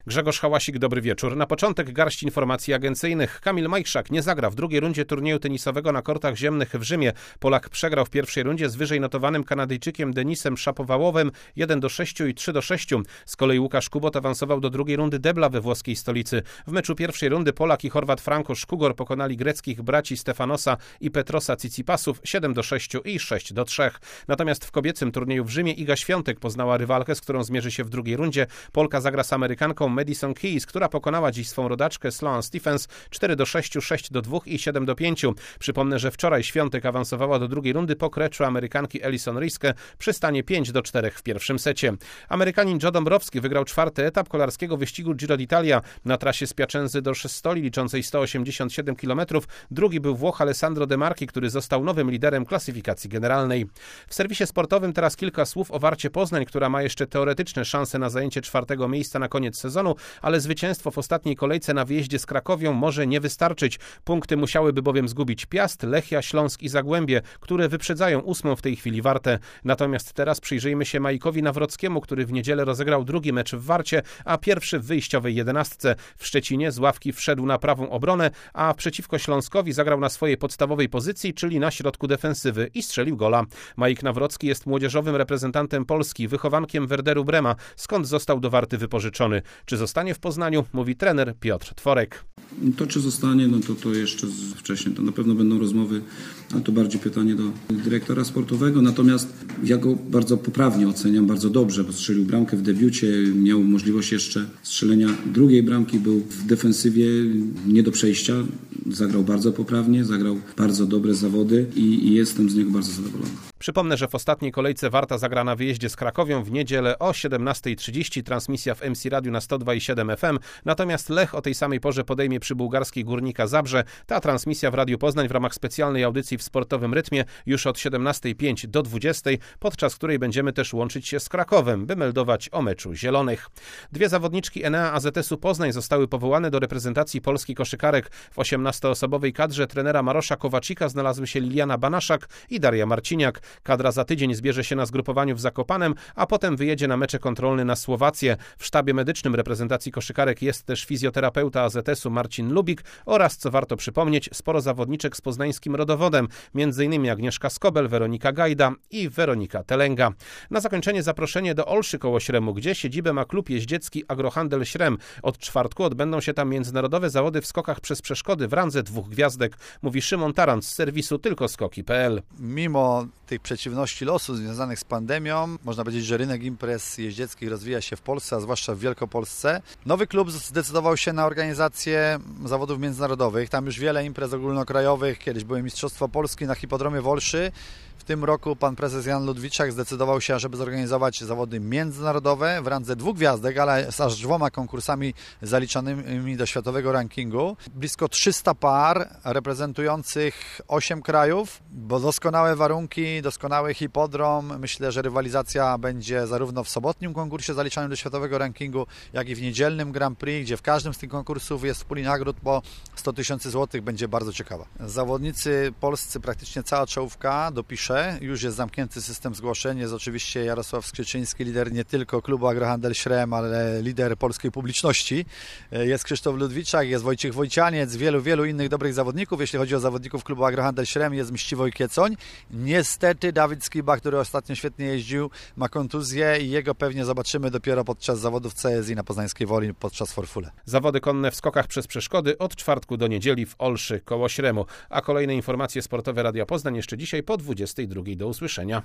Grzegorz Hałasik, dobry wieczór. Na początek garść informacji agencyjnych. Kamil Majchrzak nie zagra w drugiej rundzie turnieju tenisowego na kortach ziemnych w Rzymie. Polak przegrał w pierwszej rundzie z wyżej notowanym Kanadyjczykiem Denisem Szapowałowem 1-6 i 3-6. Z kolei Łukasz Kubot awansował do drugiej rundy debla we włoskiej stolicy. W meczu pierwszej rundy Polak i Chorwat Franco Szkugor pokonali greckich braci Stefanosa i Petrosa Tsitsipasów 7-6 i 6-3. Natomiast w kobiecym turnieju w Rzymie Iga Świątek poznała rywalkę, z którą zmierzy się w drugiej rundzie. Polka zagra z Amerykanką Madison Keys, która pokonała dziś swą rodaczkę Sloane Stephens 4-6, 6-2 i 7-5. Przypomnę, że wczoraj Świątek awansowała do drugiej rundy po kreczu Amerykanki Ellison Riske przy stanie 5-4 w pierwszym secie. Amerykanin Joe Dąbrowski wygrał czwarty etap kolarskiego wyścigu Giro d'Italia na trasie z Piacenzy do Sestoli liczącej 187 km. Drugi był Włoch Alessandro De Marchi, który został nowym liderem klasyfikacji generalnej. W serwisie sportowym teraz kilka słów o Warcie Poznań, która ma jeszcze teoretyczne szanse na zajęcie czwartego miejsca na koniec sezonu, ale zwycięstwo w ostatniej kolejce na wyjeździe z Krakowią może nie wystarczyć. Punkty musiałyby bowiem zgubić Piast, Lechia, Śląsk i Zagłębie, które wyprzedzają ósmą w tej chwili Wartę. Natomiast teraz przyjrzyjmy się Majkowi Nawrockiemu, który w niedzielę rozegrał drugi mecz w Warcie, a pierwszy w wyjściowej 11. W Szczecinie z ławki wszedł na prawą obronę, a przeciwko Śląskowi zagrał na swojej podstawowej pozycji, czyli na środku defensywy i strzelił gola. Majk Nawrocki jest młodzieżowym reprezentantem Polski, wychowankiem Werderu Brema, skąd został do Warty wypożyczony. Czy zostanie w Poznaniu, mówi trener Piotr Tworek. To czy zostanie, to jeszcze wcześniej. To na pewno będą rozmowy, a to bardziej pytanie do dyrektora sportowego. Natomiast ja go bardzo poprawnie oceniam, bardzo dobrze, bo strzelił bramkę w debiucie, miał możliwość jeszcze strzelenia drugiej bramki, był w defensywie nie do przejścia, zagrał bardzo poprawnie, zagrał bardzo dobre zawody i jestem z niego bardzo zadowolony. Przypomnę, że w ostatniej kolejce Warta zagra na wyjeździe z Krakowią w niedzielę o 17:30, transmisja w MC Radiu na 102,7 FM, natomiast Lech o tej samej porze podejmie przy bułgarskiej Górnika Zabrze. Ta transmisja w Radiu Poznań w ramach specjalnej audycji w sportowym rytmie już od 17:05 do 20:00, podczas której będziemy też łączyć się z Krakowem, by meldować o meczu zielonych. Dwie zawodniczki Enea AZS-u Poznań zostały powołane do reprezentacji Polski koszykarek. W 18-osobowej kadrze trenera Marosza Kowacika znalazły się Liliana Banaszak i Daria Marciniak. Kadra za tydzień zbierze się na zgrupowaniu w Zakopanem, a potem wyjedzie na mecze kontrolne na Słowację. W sztabie medycznym reprezentacji koszykarek jest też fizjoterapeuta AZS-u Marcin Lubik oraz, co warto przypomnieć, sporo zawodniczek z poznańskim rodowodem, m.in. Agnieszka Skobel, Weronika Gajda i Weronika Telenga. Na zakończenie zaproszenie do Olszy koło Śremu, gdzie siedzibę ma klub jeździecki Agrohandel Śrem. Od czwartku odbędą się tam międzynarodowe zawody w skokach przez przeszkody w randze 2 gwiazdek, mówi Szymon Tarant z serwisu tylkoskoki.pl. Mimo tych przeciwności losu związanych z pandemią, można powiedzieć, że rynek imprez jeździeckich rozwija się w Polsce, a zwłaszcza w Wielkopolsce. Nowy klub zdecydował się na organizację zawodów międzynarodowych. Tam już wiele imprez ogólnokrajowych. Kiedyś były Mistrzostwo Polski na hipodromie w Olszy. W tym roku pan prezes Jan Ludwiczak zdecydował się, żeby zorganizować zawody międzynarodowe w randze 2 gwiazdek, ale z aż 2 konkursami zaliczanymi do światowego rankingu. Blisko 300 par reprezentujących 8 krajów, bo doskonałe warunki, doskonały hipodrom. Myślę, że rywalizacja będzie zarówno w sobotnim konkursie zaliczanym do światowego rankingu, jak i w niedzielnym Grand Prix, gdzie w każdym z tych konkursów jest w puli nagród po 100 000 złotych. Będzie bardzo ciekawa. Zawodnicy polscy, praktycznie cała czołówka dopisze. Już jest zamknięty system zgłoszeń. Jest oczywiście Jarosław Skrzyczyński, lider nie tylko klubu Agrohandel Śrem, ale lider polskiej publiczności. Jest Krzysztof Ludwiczak, jest Wojciech Wojcianiec, wielu innych dobrych zawodników. Jeśli chodzi o zawodników klubu Agrohandel Śrem, jest Mściwoj Kiecoń. Niestety Dawid Skiba, który ostatnio świetnie jeździł, ma kontuzję i jego pewnie zobaczymy dopiero podczas zawodów CSI na Poznańskiej Woli podczas Forfule. Zawody konne w skokach przez przeszkody od czwartku do niedzieli w Olszy koło Śremu. A kolejne informacje sportowe Radia Poznań jeszcze dzisiaj po 22:00. Do usłyszenia.